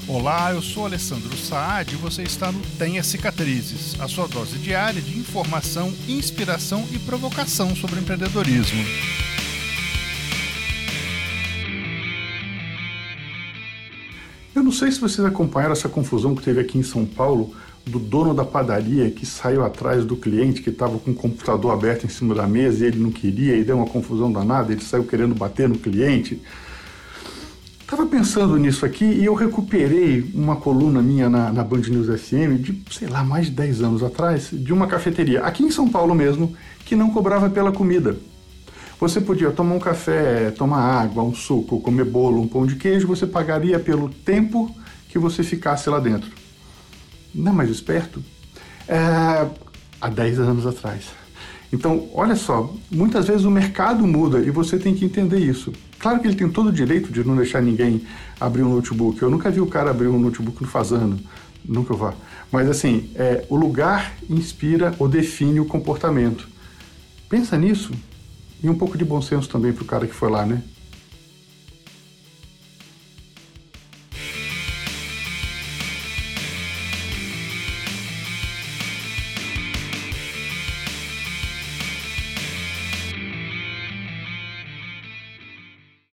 Olá, eu sou Alessandro Saad e você está no Tenha Cicatrizes, a sua dose diária de informação, inspiração e provocação sobre empreendedorismo. Eu não sei se vocês acompanharam essa confusão que teve aqui em São Paulo do dono da padaria que saiu atrás do cliente que estava com o computador aberto em cima da mesa e ele não queria e deu uma confusão danada, ele saiu querendo bater no cliente. Estava pensando nisso aqui e eu recuperei uma coluna minha na Band News FM de, sei lá, mais de 10 anos atrás, de uma cafeteria, aqui em São Paulo mesmo, que não cobrava pela comida. Você podia tomar um café, tomar água, um suco, comer bolo, um pão de queijo, você pagaria pelo tempo que você ficasse lá dentro. Não é mais esperto? Há 10 anos atrás. Então, olha só, muitas vezes o mercado muda e você tem que entender isso. Claro que ele tem todo o direito de não deixar ninguém abrir um notebook. Eu nunca vi o cara abrir um notebook no Fazano, nunca vá. Mas assim, o lugar inspira ou define o comportamento. Pensa nisso. E um pouco de bom senso também para o cara que foi lá, né?